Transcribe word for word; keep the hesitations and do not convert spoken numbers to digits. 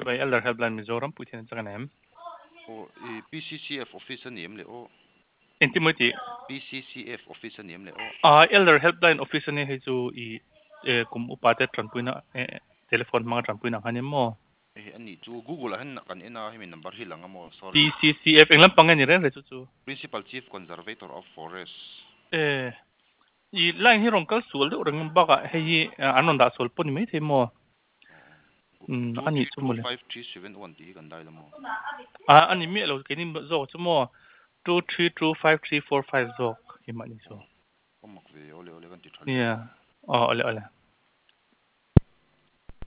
by elder helpline Mizoram putin chakan em o P C C F office ni em le o intimate P C C F office ni em le o ah elder helpline office ni he chu i kum upate tranpuina telephone mga tranpuina hanim mo eh ani chu Google han kan ena hi min number hi lang amo P sorry C C F englam pangan ni ren re chu chu Principal Chief Conservator of Forest eh i line hi rong kal sul de rong baka hei anon da sol poni mai themo um two ani three two chumule five three seven one ti kan dai lamo a ani mi lo kenin zo chumo two three two five three four five zo hi mani so o mak ve ole ole kan ti thale yeah oh ole ole